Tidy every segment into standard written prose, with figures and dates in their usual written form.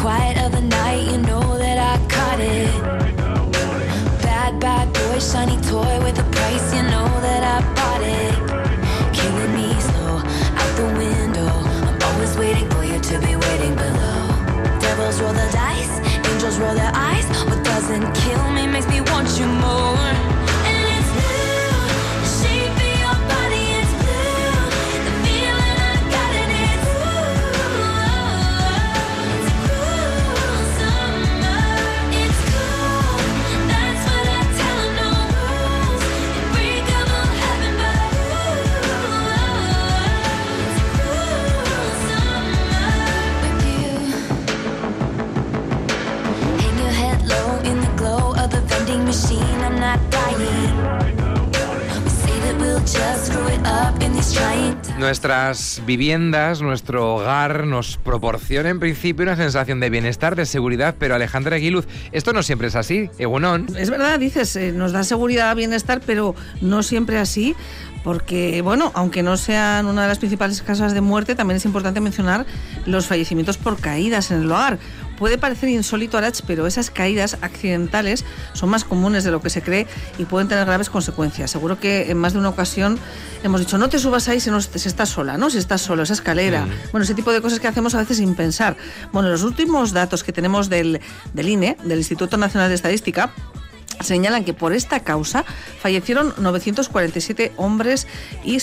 quiet of the night, you know that I caught it. Bad, bad boy, shiny toy with a price, you know that I bought it. Killing me slow, out the window. I'm always waiting for you to be waiting below. Devils roll the dice, angels roll their eyes. What doesn't kill me makes me want you more. And it's blue, the shape of your body is blue. The feeling I got in it's it's a cruel summer. It's cool, that's what I tell 'em, no rules. Unbreakable heaven, but it's a cruel summer with you. Hang your head low in the glow of the vending machine. I'm not dying. We say that we'll just screw it up in these trying times. Nuestras viviendas, nuestro hogar nos proporciona en principio una sensación de bienestar, de seguridad, pero Alejandra Aguiluz, esto no siempre es así, Egunon. Es verdad, dices, nos da seguridad, bienestar, pero no siempre así, porque, bueno, aunque no sean una de las principales causas de muerte, también es importante mencionar los fallecimientos por caídas en el hogar. Puede parecer insólito, Arach, pero esas caídas accidentales son más comunes de lo que se cree y pueden tener graves consecuencias. Seguro que en más de una ocasión hemos dicho, no te subas ahí si estás sola, ¿no? Si estás solo, esa escalera. Bueno, ese tipo de cosas que hacemos a veces sin pensar. Bueno, los últimos datos que tenemos del INE, del Instituto Nacional de Estadística, señalan que por esta causa fallecieron 947 hombres y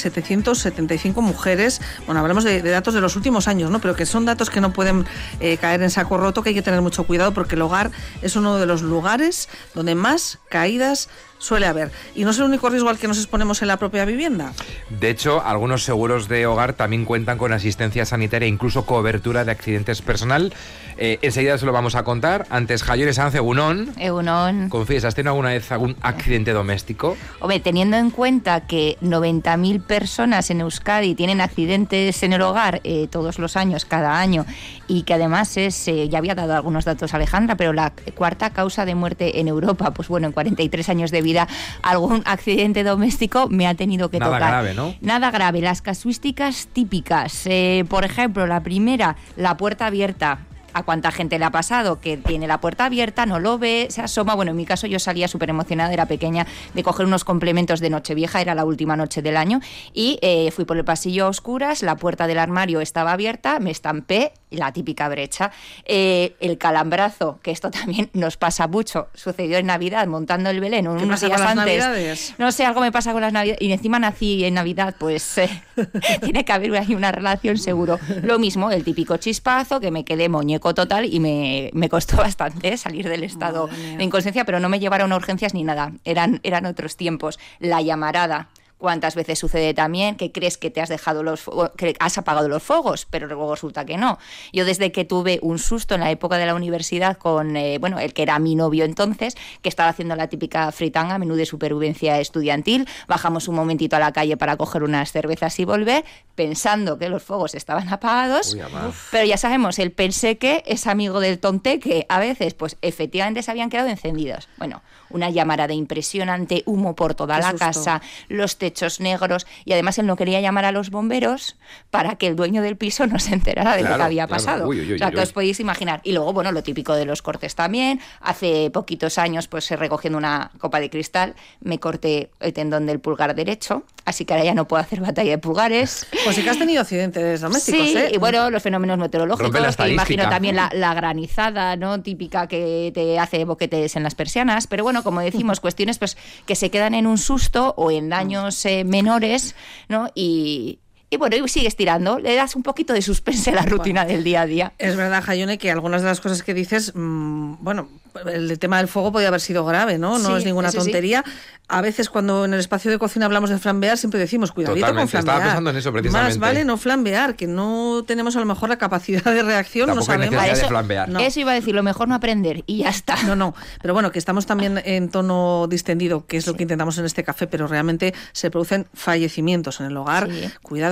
775 mujeres. Bueno, hablamos de datos de los últimos años, ¿no? Pero que son datos que no pueden caer en saco roto, que hay que tener mucho cuidado porque el hogar es uno de los lugares donde más caídas suele haber. Y no es el único riesgo al que nos exponemos en la propia vivienda. De hecho, algunos seguros de hogar también cuentan con asistencia sanitaria e incluso cobertura de accidentes personal. Enseguida se lo vamos a contar. Antes, Jaione Sanz, Egunon. Egunon. Confíes, ¿has tenido alguna vez algún accidente doméstico? Hombre, teniendo en cuenta que 90.000 personas en Euskadi tienen accidentes en el hogar todos los años, cada año, y que además es, ya había dado algunos datos Alejandra, pero la cuarta causa de muerte en Europa, pues bueno, en 43 años de vida, algún accidente doméstico me ha tenido que tocar. Nada grave, ¿no? Nada grave. Las casuísticas típicas, por ejemplo, la primera, la puerta abierta. ¿A cuánta gente le ha pasado? Que tiene la puerta abierta, no lo ve, se asoma. Bueno, en mi caso yo salía súper emocionada, era pequeña, de coger unos complementos de Nochevieja, era la última noche del año, y fui por el pasillo a oscuras, la puerta del armario estaba abierta, me estampé, la típica brecha. El calambrazo, que esto también nos pasa mucho, sucedió en Navidad, montando el Belén, unos días antes. Navidades? No sé, algo me pasa con las Navidades, y encima nací en Navidad, pues tiene que haber ahí una relación seguro. Lo mismo, el típico chispazo, que me quedé muñeco total y me costó bastante salir del estado de inconsciencia, pero no me llevaron a urgencias ni nada, eran otros tiempos. La llamarada, ¿cuántas veces sucede también que crees que te has dejado que has apagado los fuegos, pero luego resulta que no? Yo desde que tuve un susto en la época de la universidad con, el que era mi novio entonces, que estaba haciendo la típica fritanga, menú de supervivencia estudiantil, bajamos un momentito a la calle para coger unas cervezas y volver, pensando que los fuegos estaban apagados. Pero ya sabemos, el pensé que es amigo del tonté, que a veces, pues efectivamente se habían quedado encendidos. Bueno, una llamarada impresionante, humo por toda la casa, los techos negros, y además él no quería llamar a los bomberos para que el dueño del piso no se enterara de lo que había pasado. O sea, que os podéis imaginar. Y luego, bueno, lo típico de los cortes también. Hace poquitos años, pues recogiendo una copa de cristal, me corté el tendón del pulgar derecho, así que ahora ya no puedo hacer batalla de pulgares. Pues sí que has tenido accidentes domésticos, sí, y bueno, los fenómenos meteorológicos, que imagino también Mm. la granizada, ¿no? Típica que te hace boquetes en las persianas, pero bueno, como decimos, cuestiones pues que se quedan en un susto o en daños menores, ¿no? Y bueno, y sigues tirando, le das un poquito de suspense a la rutina del día a día. Es verdad, Jaione, que algunas de las cosas que dices, bueno, el tema del fuego podía haber sido grave, ¿no? No es ninguna tontería. Sí. A veces cuando en el espacio de cocina hablamos de flambear, siempre decimos, cuidadito con flambear. Estaba pensando en eso precisamente. Más vale no flambear, que no tenemos a lo mejor la capacidad de reacción, tampoco no sabemos. De flambear. No. Eso iba a decir, lo mejor no aprender y ya está. No, pero bueno, que estamos también en tono distendido, que es lo que intentamos en este café, pero realmente se producen fallecimientos en el hogar. Sí. Cuidado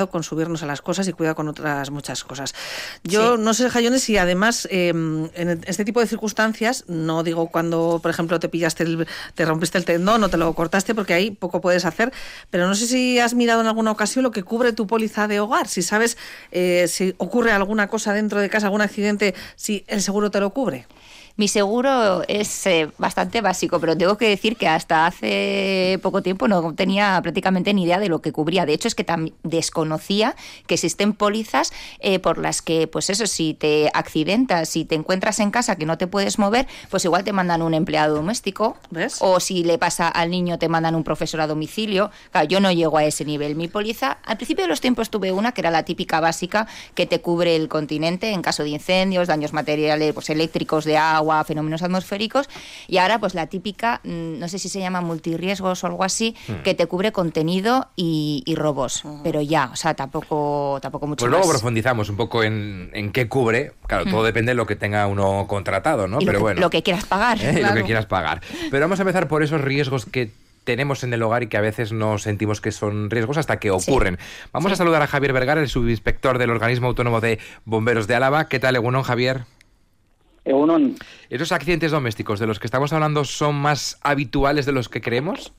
cuidado con subirnos a las cosas y cuidado con otras muchas cosas. Yo no sé, Jayones, si además en este tipo de circunstancias, no digo cuando, por ejemplo, te rompiste el tendón o te lo cortaste, porque ahí poco puedes hacer, pero no sé si has mirado en alguna ocasión lo que cubre tu póliza de hogar, si sabes si ocurre alguna cosa dentro de casa, algún accidente, si el seguro te lo cubre. Mi seguro es bastante básico, pero tengo que decir que hasta hace poco tiempo no tenía prácticamente ni idea de lo que cubría. De hecho, es que desconocía que existen pólizas por las que, pues eso, si te accidentas, si te encuentras en casa que no te puedes mover, pues igual te mandan un empleado doméstico. ¿Ves? O si le pasa al niño te mandan un profesor a domicilio. Claro, yo no llego a ese nivel. Mi póliza, al principio de los tiempos tuve una que era la típica básica que te cubre el continente en caso de incendios, daños materiales, pues eléctricos, de agua, fenómenos atmosféricos, y ahora pues la típica, no sé si se llama multirriesgos o algo así, que te cubre contenido y robos, pero ya, o sea, tampoco mucho pues más. luego profundizamos un poco en qué cubre, claro, todo depende de lo que tenga uno contratado, ¿no? Y pero bueno, lo que quieras pagar. Lo que quieras pagar. Pero vamos a empezar por esos riesgos que tenemos en el hogar y que a veces no sentimos que son riesgos hasta que ocurren. Vamos a saludar a Javier Vergara, el subinspector del Organismo Autónomo de Bomberos de Álava. ¿Qué tal, Egunon, Javier? Egunon. ¿Esos accidentes domésticos de los que estamos hablando son más habituales de los que creemos?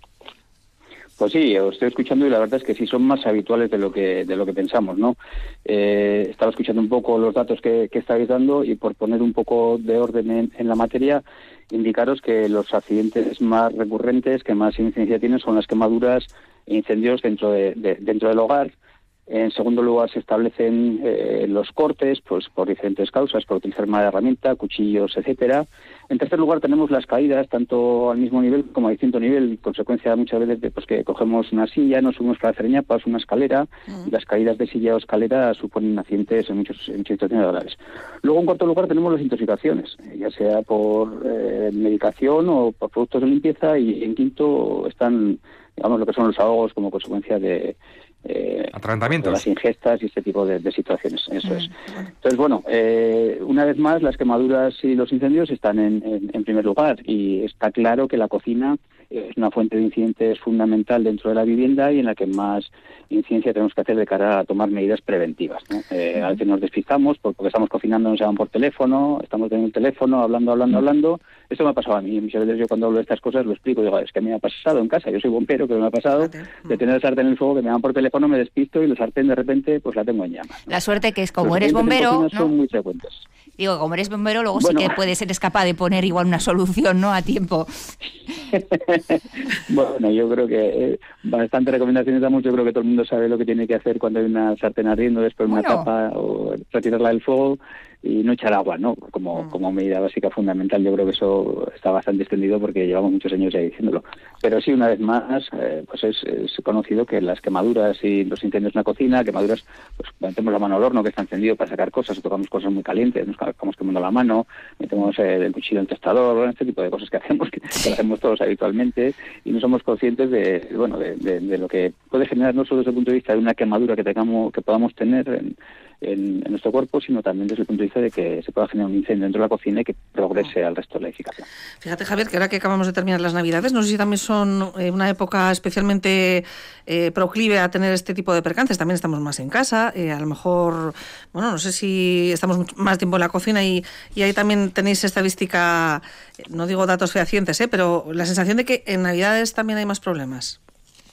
Pues sí, os estoy escuchando y la verdad es que sí son más habituales de lo que pensamos, ¿no? Estaba escuchando un poco los datos que estáis dando y por poner un poco de orden en la materia, indicaros que los accidentes más recurrentes, que más incidencia tienen, son las quemaduras e incendios dentro del hogar. En segundo lugar, se establecen los cortes, pues por diferentes causas, por utilizar mala herramienta, cuchillos, etcétera. En tercer lugar, tenemos las caídas, tanto al mismo nivel como a distinto nivel, consecuencia muchas veces de pues, que cogemos una silla, nos subimos para hacer ñapas, una escalera, y las caídas de silla o escalera suponen accidentes en muchas situaciones graves. Luego, en cuarto lugar, tenemos las intoxicaciones, ya sea por medicación o por productos de limpieza, y en quinto están, digamos, lo que son los ahogos como consecuencia de atragantamientos, las ingestas y este tipo de situaciones. Eso es. Entonces, bueno, una vez más, las quemaduras y los incendios están en primer lugar, y está claro que la cocina es una fuente de incidentes fundamental dentro de la vivienda y en la que más incidencia tenemos que hacer de cara a tomar medidas preventivas, ¿no? A veces nos despistamos porque estamos cocinando, nos llaman por teléfono, estamos teniendo el teléfono, hablando. Esto me ha pasado a mí. Muchas veces yo cuando hablo de estas cosas lo explico, digo, es que me ha pasado en casa, yo soy bombero, pero me ha pasado de tener el sartén en el fuego, que me llaman por teléfono, me despisto y el sartén de repente pues la tengo en llamas, ¿no? La suerte que es como eres bombero, ¿no? Son muy frecuentes. Digo, como eres bombero, luego sí que puedes ser capaz de poner igual una solución, ¿no?, a tiempo. Bueno, yo creo que bastante recomendaciones damos. Yo creo que todo el mundo sabe lo que tiene que hacer cuando hay una sartén ardiendo, después una tapa o retirarla del fuego y no echar agua, ¿no? Como medida básica fundamental. Yo creo que eso está bastante extendido porque llevamos muchos años ya diciéndolo. Pero sí, una vez más, pues es conocido que las quemaduras y los incendios en la cocina, quemaduras, pues metemos la mano al horno que está encendido para sacar cosas, o tocamos cosas muy calientes, nos acabamos quemando la mano, metemos el cuchillo en el tostador, bueno, este tipo de cosas que hacemos, que hacemos todos habitualmente, y no somos conscientes de lo que puede generar no solo desde el punto de vista de una quemadura que podamos tener en nuestro cuerpo, sino también desde el punto de vista de que se pueda generar un incendio dentro de la cocina y que progrese al resto de la edificación. Fíjate, Javier, que ahora que acabamos de terminar las Navidades, no sé si también son una época especialmente proclive a tener este tipo de percances. También estamos más en casa, a lo mejor, bueno, no sé si estamos más tiempo en la cocina y ahí también tenéis estadística, no digo datos fehacientes, pero la sensación de que en Navidades también hay más problemas.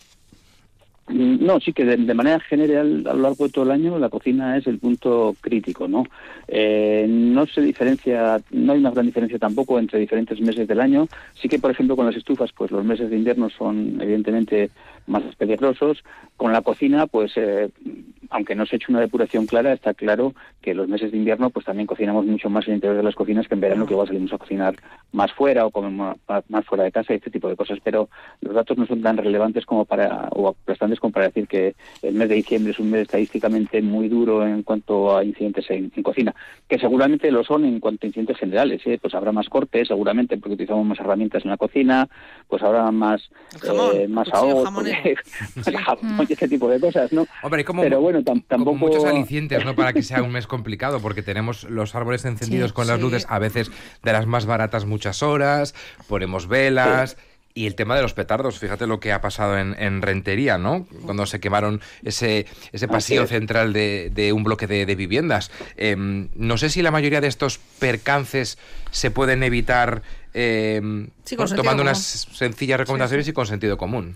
No, sí que de manera general a lo largo de todo el año la cocina es el punto crítico, ¿no? No se diferencia, no hay una gran diferencia tampoco entre diferentes meses del año. Sí que, por ejemplo, con las estufas, pues los meses de invierno son evidentemente más peligrosos. Con la cocina, pues aunque no se ha hecho una depuración clara, está claro que los meses de invierno pues también cocinamos mucho más en el interior de las cocinas que en verano, que igual salimos a cocinar más fuera o comemos más fuera de casa y este tipo de cosas. Pero los datos no son tan relevantes como o aplastantes como para decir que el mes de diciembre es un mes estadísticamente muy duro en cuanto a incidentes en cocina, que seguramente lo son en cuanto a incidentes generales, ¿eh? Pues habrá más cortes seguramente porque utilizamos más herramientas en la cocina, pues habrá más ahogos, el jamón y este tipo de cosas, ¿no? Hombre, pero bueno, tampoco como muchos alicientes, ¿no?, para que sea un mes complicado, porque tenemos los árboles encendidos con las luces, a veces de las más baratas muchas horas, ponemos velas. Y el tema de los petardos, fíjate lo que ha pasado en Rentería, ¿no? Cuando se quemaron ese pasillo central de un bloque de viviendas. No sé si la mayoría de estos percances se pueden evitar tomando unas sencillas recomendaciones y con sentido común.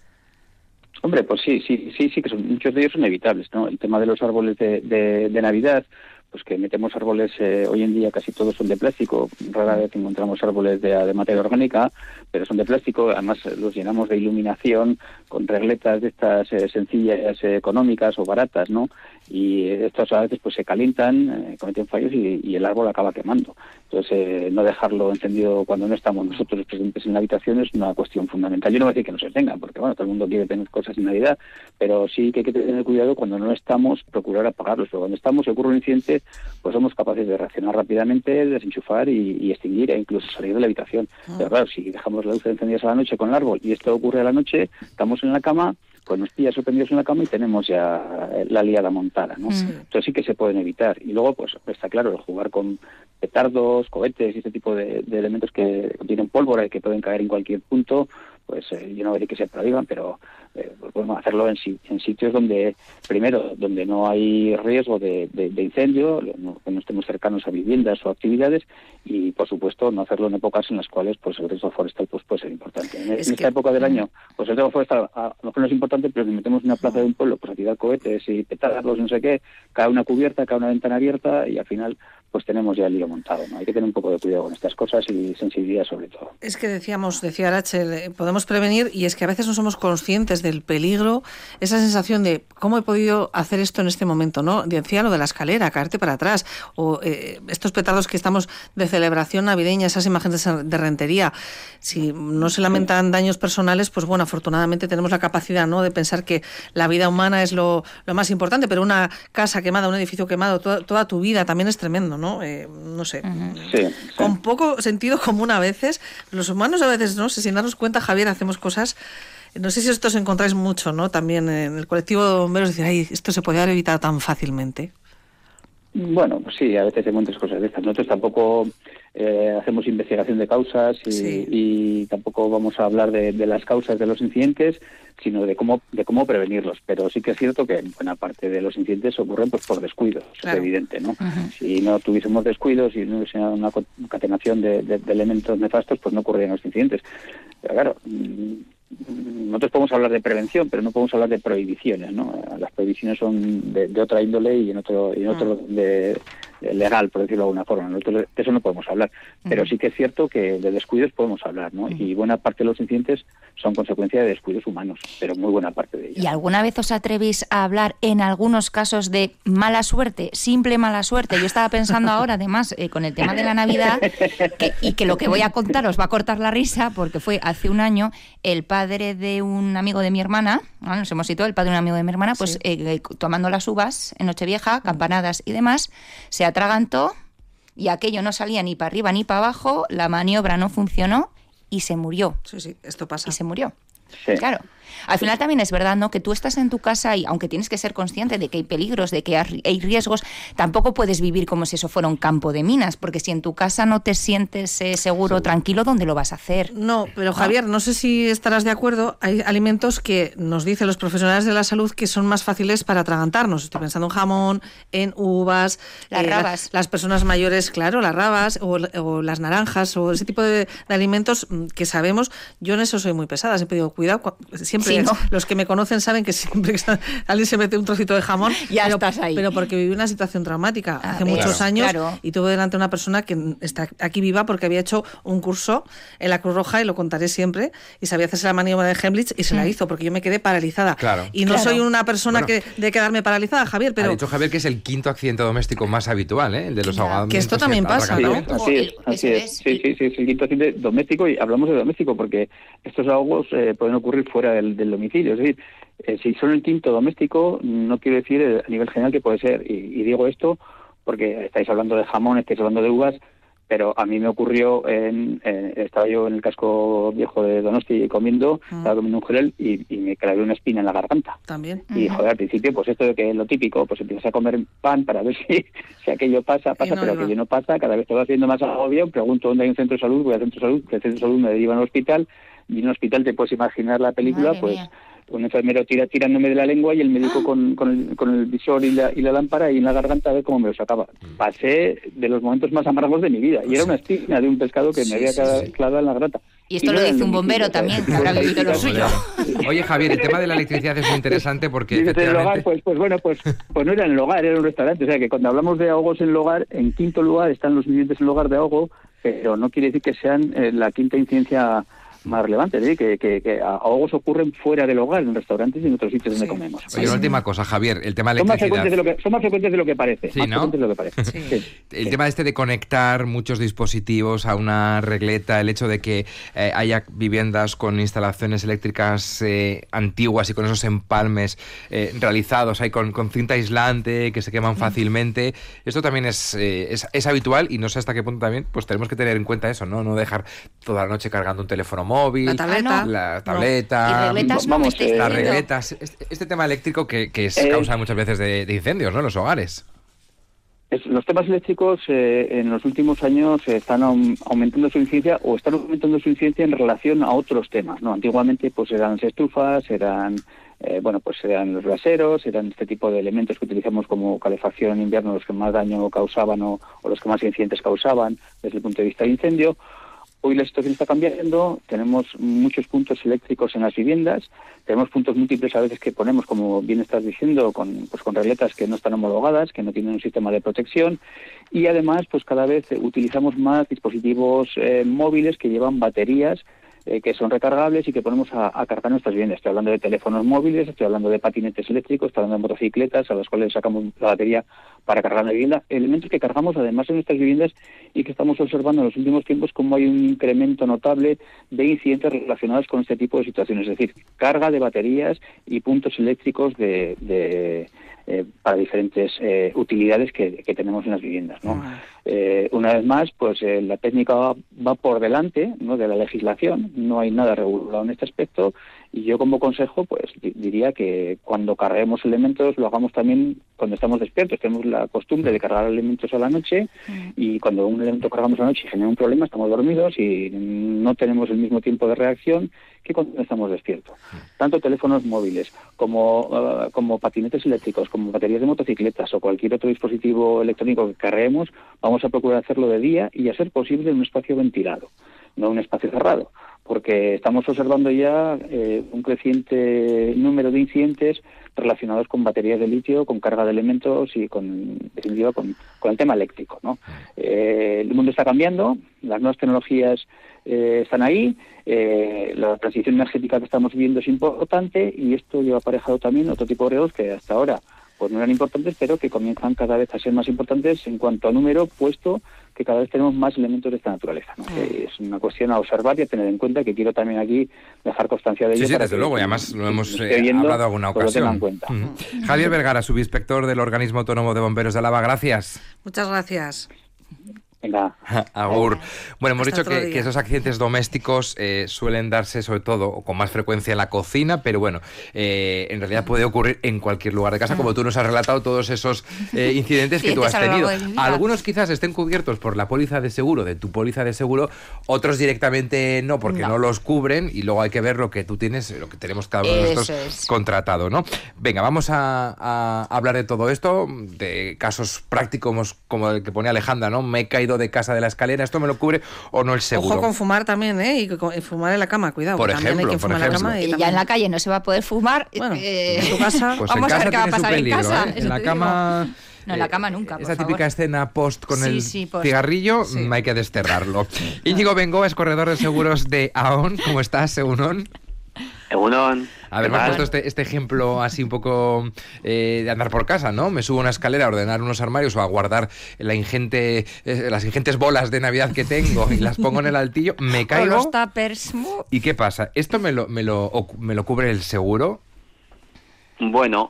Hombre, pues sí, que muchos de ellos son evitables, ¿no? El tema de los árboles de Navidad, pues que metemos árboles, hoy en día casi todos son de plástico, rara vez encontramos árboles de materia orgánica, pero son de plástico, además los llenamos de iluminación con regletas de estas sencillas, económicas o baratas, ¿no? Y estos a veces pues se calientan, cometen fallos y el árbol acaba quemando. Entonces, no dejarlo encendido cuando no estamos nosotros presentes en la habitación es una cuestión fundamental. Yo no voy a decir que no se tengan, porque bueno, todo el mundo quiere tener cosas en Navidad, pero sí que hay que tener cuidado cuando no estamos, procurar apagarlos. Pero cuando estamos, si ocurre un incidente, pues somos capaces de reaccionar rápidamente, desenchufar y extinguir e incluso salir de la habitación. Pero claro, si dejamos las luces encendidas a la noche con el árbol y esto ocurre a la noche, estamos en la cama, pues nos pilla sorprendidos en la cama y tenemos ya la liada montada, ¿no? Entonces sí que se pueden evitar. Y luego, pues está claro, el jugar con petardos, cohetes y este tipo de elementos que contienen pólvora y que pueden caer en cualquier punto, pues yo no voy a decir que se prohíban, pero pues podemos hacerlo en sitios donde, primero, donde no hay riesgo de incendio, que no estemos cercanos a viviendas o actividades, y por supuesto no hacerlo en épocas en las cuales pues el riesgo forestal pues puede ser importante. En esta época del año, pues el riesgo forestal a lo mejor no es importante, pero si metemos en una plaza de un pueblo pues a tirar cohetes y petardos, no sé qué, cae una cubierta, cae una ventana abierta y al final pues tenemos ya el lío montado, ¿no? Hay que tener un poco de cuidado con estas cosas y sensibilidad sobre todo. Es que decía Rachel, podemos prevenir, y es que a veces no somos conscientes del peligro, esa sensación de cómo he podido hacer esto en este momento, ¿no? Decía lo de la escalera, caerte para atrás, o estos petardos que estamos de celebración navideña, esas imágenes de Rentería. Si no se lamentan daños personales, pues bueno, afortunadamente tenemos la capacidad, ¿no?, de pensar que la vida humana es lo más importante, pero una casa quemada, un edificio quemado, toda tu vida también es tremendo, ¿no? No sé, con poco sentido común a veces. Los humanos a veces, no sé, sin darnos cuenta, Javier, hacemos cosas. No sé si esto os encontráis mucho, ¿no? También en el colectivo de bomberos, decir, ay, esto se podría haber evitado tan fácilmente. Bueno, pues sí, a veces hay muchas cosas de estas. Nosotros tampoco hacemos investigación de causas y tampoco vamos a hablar de las causas de los incidentes, sino de cómo prevenirlos. Pero sí que es cierto que buena parte de los incidentes ocurren pues por descuidos, claro. Es evidente, ¿no? Uh-huh. Si no tuviésemos descuidos y no hubiese una concatenación de elementos nefastos, pues no ocurrirían los incidentes. Pero claro, nosotros podemos hablar de prevención, pero no podemos hablar de prohibiciones, ¿no? Las prohibiciones son de otra índole y en otro de legal, por decirlo de alguna forma. Nosotros de eso no podemos hablar, pero sí que es cierto que de descuidos podemos hablar, ¿no? Y buena parte de los incidentes son consecuencia de descuidos humanos, pero muy buena parte de ellos. ¿Y alguna vez os atrevéis a hablar en algunos casos de mala suerte, simple mala suerte? Yo estaba pensando ahora, además, con el tema de la Navidad, que lo que voy a contar os va a cortar la risa, porque fue hace un año el padre de un amigo de mi hermana, ¿no? Nos hemos situado, el padre de un amigo de mi hermana, pues tomando las uvas en Nochevieja, campanadas y demás, se atragantó y aquello no salía ni para arriba ni para abajo, la maniobra no funcionó y se murió. Sí, esto pasa. Y se murió. Sí. Claro. Al final también es verdad, ¿no?, que tú estás en tu casa y aunque tienes que ser consciente de que hay peligros, de que hay riesgos, tampoco puedes vivir como si eso fuera un campo de minas, porque si en tu casa no te sientes seguro, tranquilo, ¿dónde lo vas a hacer? No, pero Javier, no sé si estarás de acuerdo, hay alimentos que nos dicen los profesionales de la salud que son más fáciles para atragantarnos. Estoy pensando en jamón, en uvas, las rabas. Las personas mayores, claro, las rabas o las naranjas o ese tipo de alimentos que sabemos. Yo en eso soy muy pesada, siempre digo, cuidado, siempre. Sí, ¿no? Los que me conocen saben que siempre que alguien se mete un trocito de jamón, ya estás ahí. Pero porque viví una situación traumática hace muchos años, claro. Y tuve delante una persona que está aquí viva porque había hecho un curso en la Cruz Roja, y lo contaré siempre, y sabía hacerse la maniobra de Heimlich y se la hizo porque yo me quedé paralizada. Claro. Y no soy una persona de quedarme paralizada, Javier, pero... Ha dicho Javier que es el quinto accidente doméstico más habitual, ¿eh? El de los ahogamientos. Que esto también pasa, ¿no? Así es. Sí, es el quinto accidente doméstico, y hablamos de doméstico porque estos ahogos pueden ocurrir fuera del domicilio. Es decir, si son el quinto doméstico, no quiero decir a nivel general que puede ser. Y digo esto porque estáis hablando de jamón, estáis hablando de uvas, pero a mí me ocurrió, estaba yo en el casco viejo de Donosti comiendo, estaba comiendo un jerel y me clavé una espina en la garganta. También. Y joder, al principio, pues esto de que lo típico, pues empiezas a comer pan para ver si aquello pasa, pero aquello no pasa, cada vez te va haciendo más agobio, pregunto dónde hay un centro de salud, voy al centro de salud, que el centro de salud me deriva al hospital, y en un hospital te puedes imaginar la película, Madre pues mía. un enfermero tirándome de la lengua y el médico con el visor y la lámpara ahí en la garganta a ver cómo me lo sacaba. Pasé de los momentos más amargos de mi vida, y era una espina de un pescado que me había clavado en la garganta. Y esto lo no era dice el un bombero domicilio, también, ¿sabes? que habrá vivido lo suyo. Oye, Javier, el tema de la electricidad es muy interesante porque Dices, en el hogar, efectivamente... pues no era en el hogar, era un restaurante. O sea que cuando hablamos de ahogos en el hogar, en quinto lugar están los vivientes en el hogar de ahogo, pero no quiere decir que sean la quinta incidencia más relevante, ¿eh? Que ahogos ocurren fuera del hogar, en restaurantes y en otros sitios donde comemos. Oye, una última cosa, Javier, el tema de Son la más electricidad. frecuentes de lo que parece. Sí, más ¿no? frecuentes de lo que parece. Sí. El tema de conectar muchos dispositivos a una regleta, el hecho de que haya viviendas con instalaciones eléctricas antiguas y con esos empalmes realizados ahí con cinta aislante que se queman fácilmente, esto también es habitual, y no sé hasta qué punto también pues tenemos que tener en cuenta eso, no dejar toda la noche cargando un teléfono móvil, La tableta. la tableta, Y regletas no me estáis las diciendo. regletas, este tema eléctrico que es causa muchas veces de incendios, ¿no?, en los hogares. Los temas eléctricos en los últimos años están aumentando su incidencia, o están aumentando su incidencia en relación a otros temas, ¿no? Antiguamente pues eran las estufas, eran los braseros, eran este tipo de elementos que utilizamos como calefacción en invierno los que más daño causaban o los que más incidentes causaban desde el punto de vista de incendio. Hoy la situación está cambiando, tenemos muchos puntos eléctricos en las viviendas, tenemos puntos múltiples a veces que ponemos, como bien estás diciendo, con regletas que no están homologadas, que no tienen un sistema de protección, y además pues cada vez utilizamos más dispositivos móviles que llevan baterías que son recargables y que ponemos a cargar nuestras viviendas. Estoy hablando de teléfonos móviles, estoy hablando de patinetes eléctricos, estoy hablando de motocicletas a las cuales sacamos la batería para cargar la vivienda. Elementos que cargamos además en nuestras viviendas y que estamos observando en los últimos tiempos como hay un incremento notable de incidentes relacionados con este tipo de situaciones. Es decir, carga de baterías y puntos eléctricos para diferentes utilidades que tenemos en las viviendas, ¿no? Una vez más, pues la técnica va por delante, ¿no?, de la legislación. No hay nada regulado en este aspecto, y yo como consejo pues diría que cuando carguemos elementos lo hagamos también cuando estamos despiertos. Tenemos la costumbre de cargar elementos a la noche, y cuando un elemento cargamos a la noche y genera un problema, estamos dormidos y no tenemos el mismo tiempo de reacción que cuando estamos despiertos. Tanto teléfonos móviles como patinetes eléctricos, como baterías de motocicletas o cualquier otro dispositivo electrónico que carguemos, vamos a procurar hacerlo de día y, a ser posible, en un espacio ventilado, no un espacio cerrado, porque estamos observando ya un creciente número de incidentes relacionados con baterías de litio, con carga de elementos y en definitiva con el tema eléctrico, ¿no? El mundo está cambiando, las nuevas tecnologías están ahí, la transición energética que estamos viviendo es importante, y esto lleva aparejado también otro tipo de riesgos que hasta ahora pues no eran importantes, pero que comienzan cada vez a ser más importantes en cuanto a número, puesto que cada vez tenemos más elementos de esta naturaleza, ¿no? Es una cuestión a observar y a tener en cuenta, que quiero también aquí dejar constancia de ello. Sí, desde luego, y además lo hemos hablado alguna ocasión. Javier Vergara, subinspector del Organismo Autónomo de Bomberos de Álava, gracias. Muchas gracias. Venga. Agur. Bueno, hemos Hasta dicho otro que día. esos accidentes domésticos suelen darse sobre todo o con más frecuencia en la cocina, pero bueno, en realidad puede ocurrir en cualquier lugar de casa, como tú nos has relatado todos esos incidentes que tú has tenido. Algunos quizás estén cubiertos por la póliza de seguro, de tu póliza de seguro, otros directamente no, porque no los cubren, y luego hay que ver lo que tú tienes, lo que tenemos cada uno de nosotros contratado, ¿no? Venga, vamos a hablar de todo esto, de casos prácticos como el que pone Alejandra, ¿no? Me he caído de casa de la escalera, ¿esto me lo cubre o no el seguro? Ojo con fumar también, y fumar en la cama, cuidado. Por también ejemplo, hay que fumar en la cama. Y ya en la calle no se va a poder fumar. Bueno, en tu casa. Pues vamos en a casa ver qué va a tiene su pasar en peligro, casa. En la cama... No, en la cama nunca, por esa favor. típica escena post con el post. cigarrillo, hay que desterrarlo. Íñigo Bengoa es corredor de seguros de AON. ¿Cómo estás, Egunon? Egunon. A ver, me has puesto este ejemplo así un poco de andar por casa, ¿no? Me subo a una escalera a ordenar unos armarios o a guardar las ingentes bolas de Navidad que tengo y las pongo en el altillo, me caigo. Los tuppers. ¿Y qué pasa? ¿Esto me lo cubre el seguro? Bueno,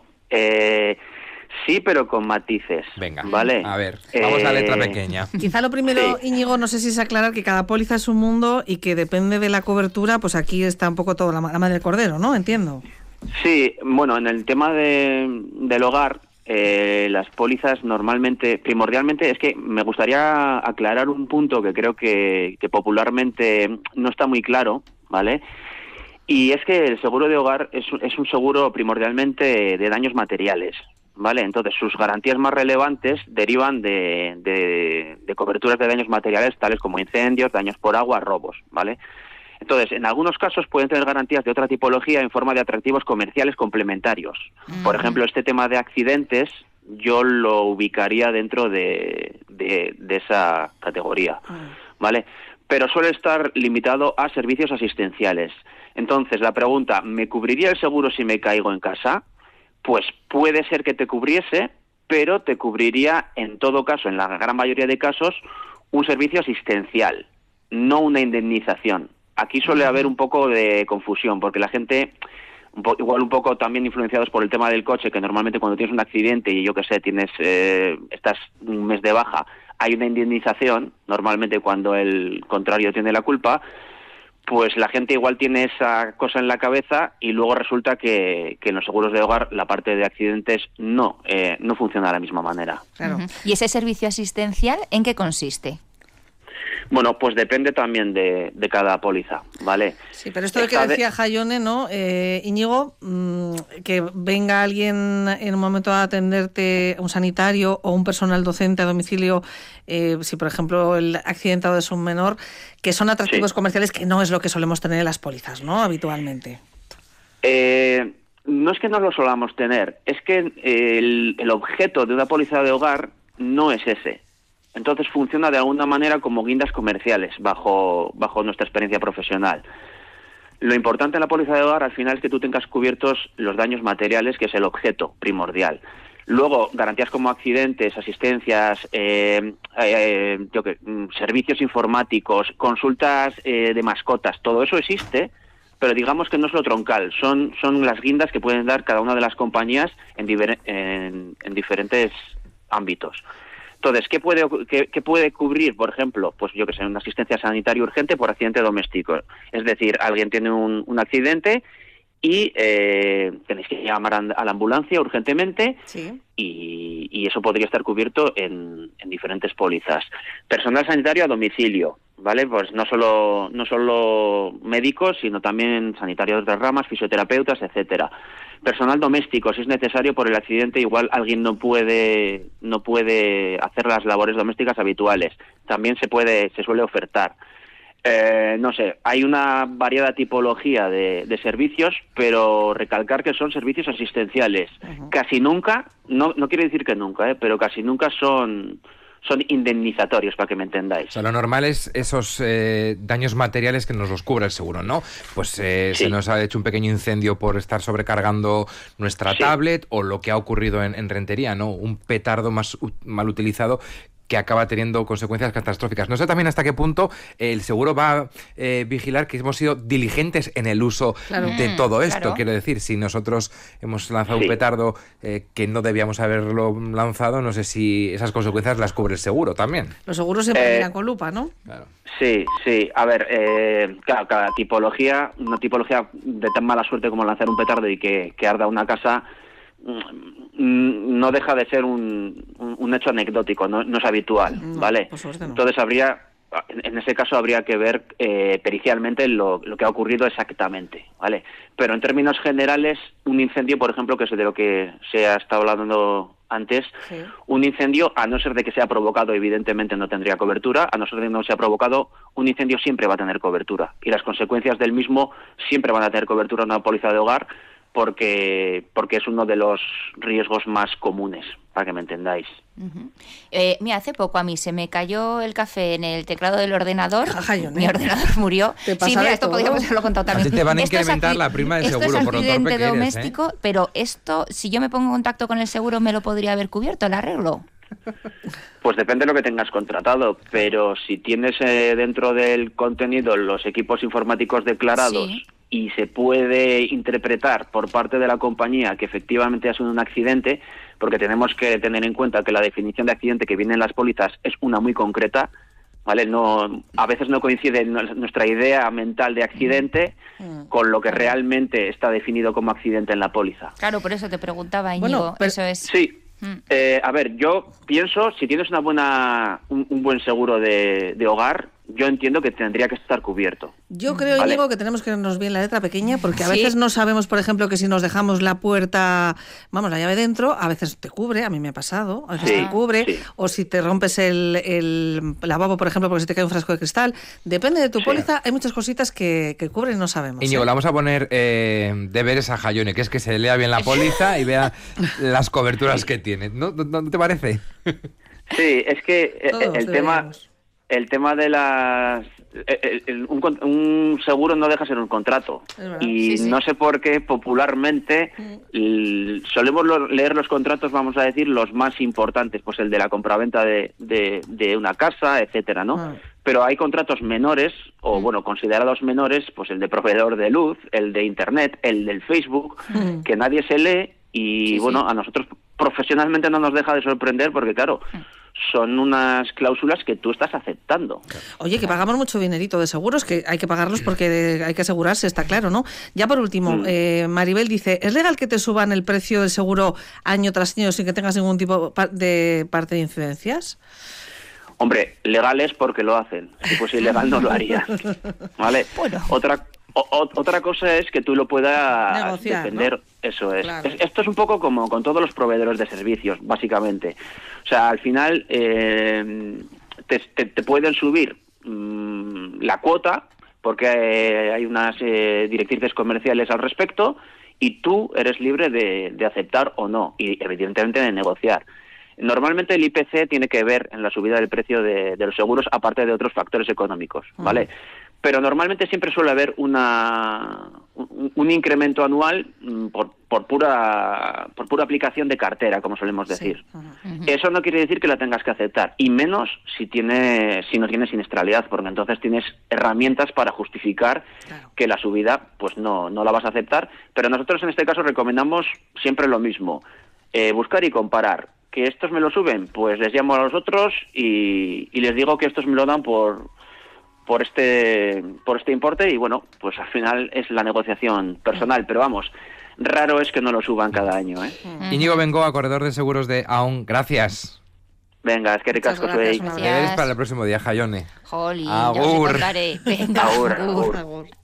sí, pero con matices. Venga, ¿vale? A ver, vamos a la letra pequeña. Quizá lo primero, Íñigo, no sé si es aclarar que cada póliza es un mundo y que depende de la cobertura, pues aquí está un poco todo la madre del cordero, ¿no? Entiendo. Sí, bueno, en el tema del hogar, las pólizas primordialmente, es que me gustaría aclarar un punto que creo que popularmente no está muy claro, ¿vale? Y es que el seguro de hogar es un seguro primordialmente de daños materiales, ¿vale? Entonces, sus garantías más relevantes derivan de coberturas de daños materiales tales como incendios, daños por agua, robos, ¿vale? Entonces, en algunos casos pueden tener garantías de otra tipología en forma de atractivos comerciales complementarios. Por ejemplo, este tema de accidentes yo lo ubicaría dentro de esa categoría, ¿vale? Pero suele estar limitado a servicios asistenciales. Entonces, la pregunta, ¿me cubriría el seguro si me caigo en casa? Pues puede ser que te cubriese, pero te cubriría, en todo caso, en la gran mayoría de casos, un servicio asistencial, no una indemnización. Aquí suele haber un poco de confusión, porque la gente, igual un poco también influenciados por el tema del coche, que normalmente cuando tienes un accidente y yo qué sé, estás un mes de baja, hay una indemnización, normalmente cuando el contrario tiene la culpa, pues la gente igual tiene esa cosa en la cabeza y luego resulta que en los seguros de hogar la parte de accidentes no funciona de la misma manera. Claro. ¿Y ese servicio asistencial en qué consiste? Bueno, pues depende también de cada póliza, ¿vale? Sí, pero esto que decía Jaione, ¿no? Íñigo, que venga alguien en un momento a atenderte, un sanitario o un personal docente a domicilio, si por ejemplo el accidentado es un menor, que son atractivos comerciales, que no es lo que solemos tener en las pólizas, ¿no? Habitualmente. No es que no lo solamos tener, es que el objeto de una póliza de hogar no es ese. Entonces funciona de alguna manera como guindas comerciales bajo nuestra experiencia profesional. Lo importante en la póliza de hogar al final es que tú tengas cubiertos los daños materiales, que es el objeto primordial. Luego, garantías como accidentes, asistencias, servicios informáticos, consultas de mascotas, todo eso existe, pero digamos que no es lo troncal, son las guindas que pueden dar cada una de las compañías en diferentes ámbitos. Entonces, ¿qué puede cubrir, por ejemplo? Pues yo que sé, una asistencia sanitaria urgente por accidente doméstico. Es decir, alguien tiene un accidente y tenéis que llamar a la ambulancia urgentemente, sí. y eso podría estar cubierto en diferentes pólizas. Personal sanitario a domicilio, ¿vale? Pues no solo médicos, sino también sanitarios de ramas, fisioterapeutas, etcétera. Personal doméstico, si es necesario por el accidente, igual alguien no puede hacer las labores domésticas habituales. También se suele ofertar. No sé, hay una variada tipología de servicios, pero recalcar que son servicios asistenciales. Uh-huh. Casi nunca, no quiere decir que nunca, pero casi nunca son indemnizatorios, para que me entendáis. O sea, lo normal es esos daños materiales que nos los cubre el seguro, ¿no? Pues sí. Se nos ha hecho un pequeño incendio por estar sobrecargando nuestra tablet, o lo que ha ocurrido en Rentería, ¿no? Un petardo mal utilizado que acaba teniendo consecuencias catastróficas. No sé también hasta qué punto el seguro va a vigilar que hemos sido diligentes en el uso de todo esto. Claro. Quiero decir, si nosotros hemos lanzado un petardo que no debíamos haberlo lanzado, no sé si esas consecuencias las cubre el seguro también. Los seguros siempre miran con lupa, ¿no? Claro. Sí. A ver, claro, cada tipología, una tipología de tan mala suerte como lanzar un petardo y que arda una casa, no deja de ser un hecho anecdótico, no es habitual, ¿vale? No. Entonces en ese caso habría que ver pericialmente lo que ha ocurrido exactamente, ¿vale? Pero en términos generales, un incendio, por ejemplo, que es de lo que se ha estado hablando antes, sí. Un incendio, a no ser de que sea provocado, evidentemente no tendría cobertura, a no ser de que no sea provocado, un incendio siempre va a tener cobertura, y las consecuencias del mismo siempre van a tener cobertura en una póliza de hogar, porque es uno de los riesgos más comunes, para que me entendáis. Uh-huh. Mira, hace poco a mí se me cayó el café en el teclado del ordenador. Mi ordenador murió. Sí, mira, esto podríamos haberlo contado también. Te van a incrementar la prima de seguro por lo torpe que eres, doméstico, pero esto, si yo me pongo en contacto con el seguro, ¿me lo podría haber cubierto el arreglo? Pues depende de lo que tengas contratado, pero si tienes dentro del contenido los equipos informáticos declarados, sí, y se puede interpretar por parte de la compañía que efectivamente ha sido un accidente, porque tenemos que tener en cuenta que la definición de accidente que viene en las pólizas es una muy concreta, ¿vale? A veces no coincide nuestra idea mental de accidente con lo que realmente está definido como accidente en la póliza. Claro, por eso te preguntaba, Íñigo, eso es. Sí. A ver, yo pienso, si tienes un buen seguro de hogar, yo entiendo que tendría que estar cubierto. Yo creo, ¿vale? Íñigo, que tenemos que irnos bien la letra pequeña, porque a Sí. veces no sabemos, por ejemplo, que si nos dejamos la puerta, vamos, la llave dentro, a veces te cubre, a mí me ha pasado, a veces Sí, te cubre, sí. o si te rompes el lavabo, por ejemplo, porque se te cae un frasco de cristal. Depende de tu Sí. póliza, hay muchas cositas que cubren y no sabemos. Íñigo, ¿eh? le vamos a poner deberes a Jayone, que es que se lea bien la póliza y vea las coberturas que tiene. ¿No te parece? Sí, es que Todos deberíamos. el tema de las... un seguro no deja ser un contrato. Es verdad. Y Sí, sí. no sé por qué popularmente solemos leer los contratos, vamos a decir, los más importantes, pues el de la compraventa de una casa, etcétera, ¿no? Ah. Pero hay contratos menores, o bueno, considerados menores, pues el de proveedor de luz, el de Internet, el del Facebook, que nadie se lee y, Sí, bueno, sí. a nosotros profesionalmente no nos deja de sorprender porque, claro, son unas cláusulas que tú estás aceptando. Oye, que pagamos mucho dinerito de seguros, que hay que pagarlos porque hay que asegurarse, está claro, ¿no? Ya por último, Maribel dice, ¿es legal que te suban el precio del seguro año tras año sin que tengas ningún tipo de parte de incidencias? Hombre, legal es porque lo hacen. Si fuese ilegal no lo haría. ¿Vale? Bueno. Otra cosa es que tú lo puedas Negociar, defender. ¿no? Eso es. Claro. Esto es un poco como con todos los proveedores de servicios, básicamente. O sea, al final te pueden subir la cuota porque hay unas directrices comerciales al respecto y tú eres libre de aceptar o no y evidentemente de negociar. Normalmente el IPC tiene que ver en la subida del precio de los seguros, aparte de otros factores económicos, ¿vale? Pero normalmente siempre suele haber un incremento anual por pura aplicación de cartera, como solemos decir. Eso no quiere decir que la tengas que aceptar, y menos si no tienes siniestralidad, porque entonces tienes herramientas para justificar que la subida pues no la vas a aceptar. Pero nosotros en este caso recomendamos siempre lo mismo, buscar y comparar. Que estos me lo suben, pues les llamo a los otros y les digo que estos me lo dan por este importe y bueno, pues al final es la negociación personal, pero vamos, raro es que no lo suban cada año, ¿eh? Íñigo Bengoa, corredor de seguros de AON, gracias. Venga, es que Muchas ricasco gracias, soy. un abrazo. Deberes para el próximo día, Jayone. Jolín, ya os Agur. encontraré. Venga, Agur, agur. agur.